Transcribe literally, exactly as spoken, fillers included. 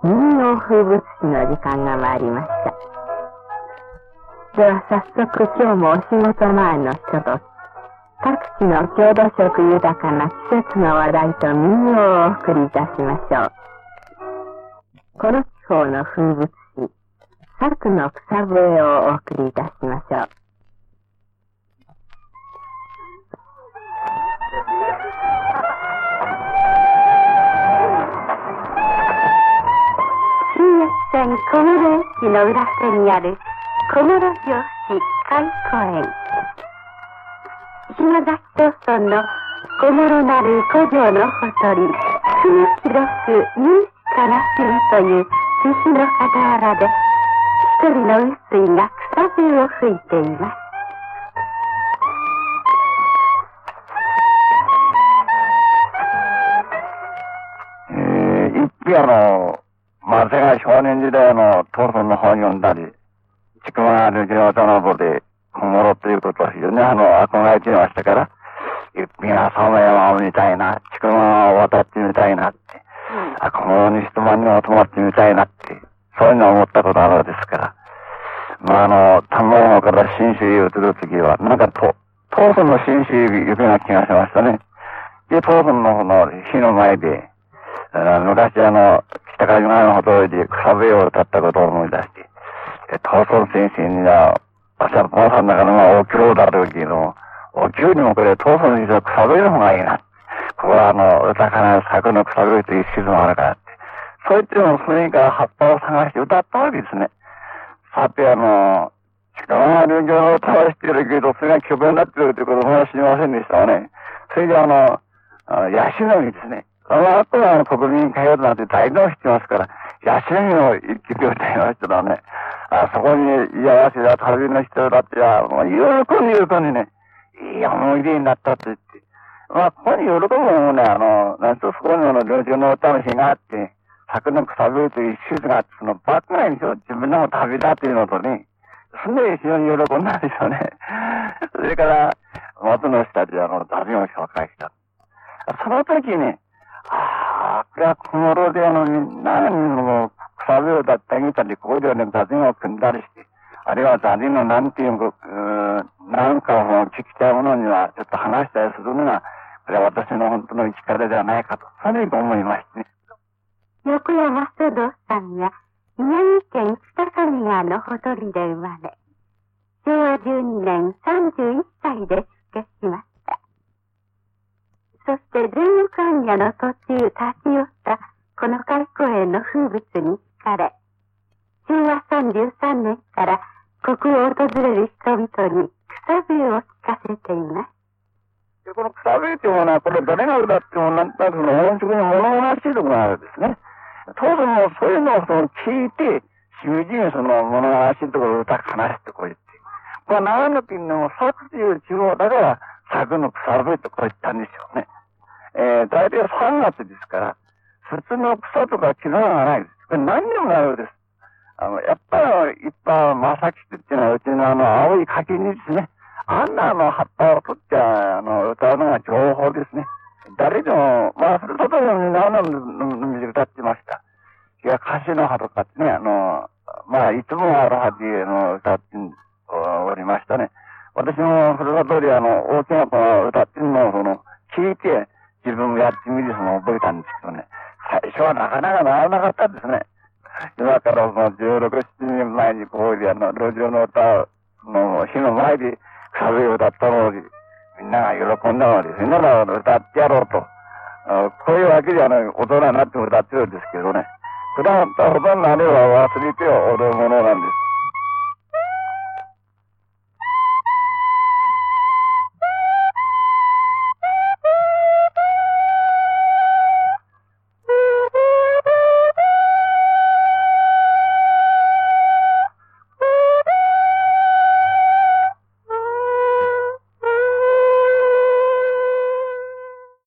民謡風物詩の時間が参りました。では早速今日もお仕事前のひととき、各地の郷土色豊かな季節の話題と民謡をお送りいたしましょう。この地方の風物詩、作の草笛をお送りいたしましょう。新越線小室駅の裏手にある小室城市開古園。島崎町村の小室なる古城のほとり、冬広く優雅な旬という岸の傍らで、一人の雨水が草笛を吹いています。 えー、一匹あの、松が少年時代の東村の方に読んだり、千曲川の城とのぼで、小室ということを非常にあの、憧れていましたから、一匹が浅間山を見たいな、千曲川を渡ってみたいなって、あ、小室に一晩にも泊まってみたいなって、そういうのを思ったことあるのですから、まああの、田んぼの方から信州へ移るときは、なんかと、東村の信州へ行くような気がしましたね。で、東村の方の火の前で、あ昔あの、北上川のほとりで草笛を歌ったことを思い出して、東村先生には、私は坊さんだからまあお経だろうけど、お経にもこれ東村には草笛の方がいいな。ここはあの、豊かな作の草笛というシーズンがあるからって。そう言ってもそれから葉っぱを探して歌ったわけですね。さてあの、近川流行の歌はしているけど、それが曲になっているということも知りませんでしたわね。それであの、ヤシの実ですね。あの後は国民歌謡なんて大の知ってますから、ヤシの実を一曲歌いましたらね、あそこに居合わせた旅の人だっては、もう喜んで喜んでね、いい思い出になったって言って。まあ、ここに喜ぶのもね、あの、なんとそこにあの、領地の歌の日があって、作の草笛という手術があって、そのバックがいいんですよ。自分の旅だっていうのとね、そんで非常に喜んだんですよね。それから、元の人たちはあの、旅を紹介した。その時ね、ああ、これは小室であの、みんなの草笛を歌ってあげたり、ここではね、座禅を組んだりして、あるいは座禅のなんていう、うなんかを聞きたいものには、ちょっと話したりするのが、これは私の本当の生き方ではないかと、そういうふうに思いましてね。 横山須藤さんは、宮城県北上川のほとりで生まれ、しょうわじゅうにねんさんじゅういっさいで出家しました。そして前後官屋の途中立ち寄ったこの開古園の風物に惹かれ、しょうわさんじゅうさんねんからここを訪れる人々に草笛を聞かせています。 でこの草笛というものは、これ誰が歌ってもなんとなくの音色に物々しいところがあるんですね。当然もそういうのをその聞いて、しみじみその物々しいところを歌話してこう言って。これは長野県の作という地方だから作の草笛とこう言ったんでしょうね。えー、大体さんがつですから、普通の草とか木の葉がないです。これ何にもないようです。あの、やっぱりいっぱいまさきっていうのはうちのあの青い柿にですね、あんなあの葉っぱを取っちゃ、あの、歌うのが情報ですね。誰でも、まあ、それとともに長野の水歌ってました。いや、歌詞の葉とかってね、あの、まあ、いつもある葉で、あの、歌っておりましたね。私も、それと通り、あの、大きな子が歌ってるのを、その、聞いて、自分もやってみるその覚えたんですけどね。最初はなかなかならなかったですね。今からそのじゅうろく、ななねんまえにこういうあの、路上の歌の日の前で草笛を歌ったのに、みんなが喜んだので、みんなが歌ってやろうと。こういうわけであの、大人になっても歌ってるんですけどね。それはほとんどあれは忘れて踊るものなんです。